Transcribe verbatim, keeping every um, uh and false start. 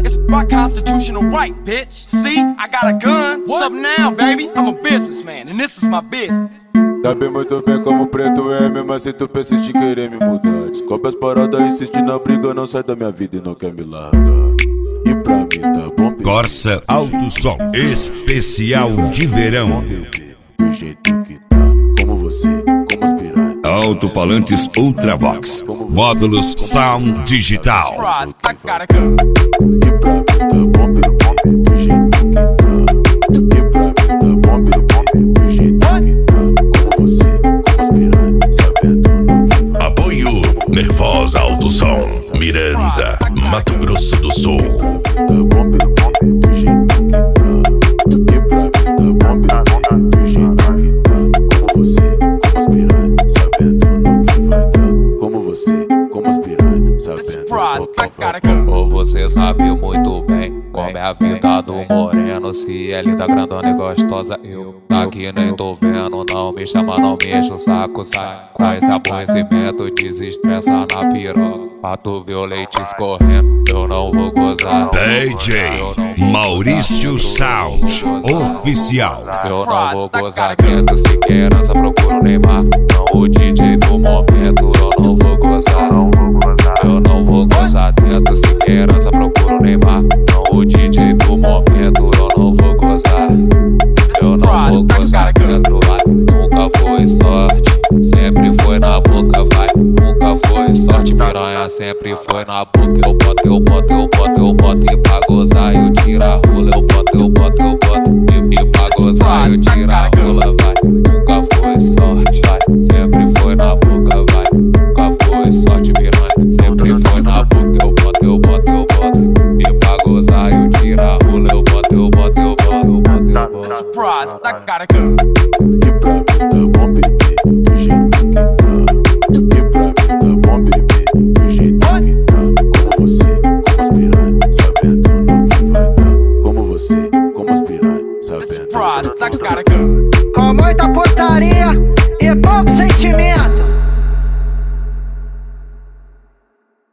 It's my constitutional right, bitch. See, I got a gun. What's up now, baby? I'm a businessman, and this is my business. Sabe muito bem como preto é, mesmo assim tu persiste em querer me mudar. Descobre as paradas, insiste na briga, não sai da minha vida e não quer me largar. E pra mim tá bom. Corsa Alto Som especial de verão. Do jeito que tá, como você, como aspirar. Alto-falantes Ultravox, módulos Sound Digital. I got a gun. E pra mim tá bom, do jeito que tá. E pra mim tá bom, do jeito que tá. Como você, como aspirar, sabendo no que vai. Apoio Nervosa Alto Som, Miranda, Mato Grosso do Sul. Tá bom, do jeito que tá. E pra mim tá bom, do jeito que tá. Como você, como aspirar, sabendo no que vai dar. Como você, como aspirar, sabendo no que vai dar. Ou você sabe muito bem como é a vida do moreno. Se é linda, grandona e gostosa, eu daqui nem tô vendo. Não me chama, não me enche o saco, sai. Sai esse aborrecimento, desestressa na piroca. Pra tu ver o leite escorrendo, eu não vou gozar. D J Maurício Sound Oficial. Eu não vou gozar dentro, se quer, só procuro o Neymar. Não o D J do momento, eu não vou gozar. Eu não vou gozar dentro, se quer, só procuro o Neymar. Não o D J do momento, eu não vou gozar. Eu não vou gozar dentro, vai. Nunca foi sorte, sempre foi na boca, vai. Nunca foi sorte, piranha, sempre foi na boca. Eu boto, eu boto, eu boto, eu boto. E pra gozar eu tiro a rola. Eu boto, eu boto, eu boto. E, e pra gozar eu tiro a rola, vai. Nunca foi sorte, vai. Sempre foi na boca, vai. Nunca foi sorte, piranha, sempre foi na boca. Eu boto, eu boto, eu boto. E pra gozar eu tiro a rola. Eu boto, eu boto, eu boto, eu boto, eu boto. Surprise, I got a gun. E pra mim tá bom, bebê, do jeito que tá. E pra mim tá bom, bebê, do jeito que tá. Como você, como aspirar, sabendo no que vai dar. Como você, como aspirar, sabendo no Surprise, que I vai got a gun. Com muita putaria e pouco sentimento.